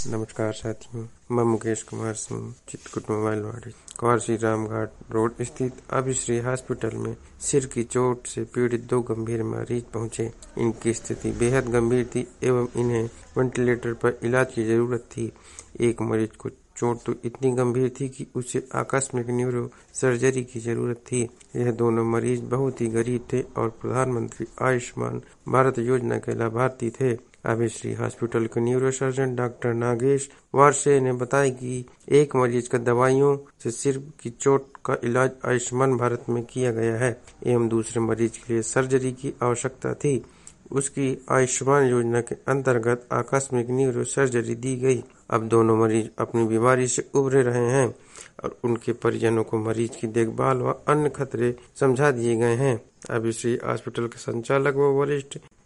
नमस्कार साथियों, मैं मुकेश कुमार सिंह, चित्रकूट मोबाइल वाड़ी कुंवर श्री राम घाट रोड स्थित अभिश्री हॉस्पिटल में सिर की चोट से पीड़ित 2 गंभीर मरीज पहुंचे। इनकी स्थिति बेहद गंभीर थी एवं इन्हें वेंटिलेटर पर इलाज की जरूरत थी। एक मरीज को चोट तो इतनी गंभीर थी कि उसे आकस्मिक न्यूरो सर्जरी की जरूरत थी। यह दोनों मरीज बहुत ही गरीब थे और प्रधानमंत्री आयुष्मान भारत योजना के लाभार्थी थे। अभिश्री हॉस्पिटल के neuro surgeon doctor Nagesh Warse ने बताया कि एक मरीज का दवाइयों से सिर की चोट का इलाज आयुष्मान भारत में किया गया है एवं दूसरे मरीज के लिए सर्जरी की आवश्यकता थी। उसकी आयुष्मान योजना के अंतर्गत आकस्मिक न्यूरो सर्जरी दी गई। अब दोनों मरीज अपनी बीमारी से उभर रहे हैं और उनके परिजनों को मरीज की देखभाल व अन्य खतरे समझा दिए गए हैं। अभिश्री हॉस्पिटल के संचालक व वरिष्ठ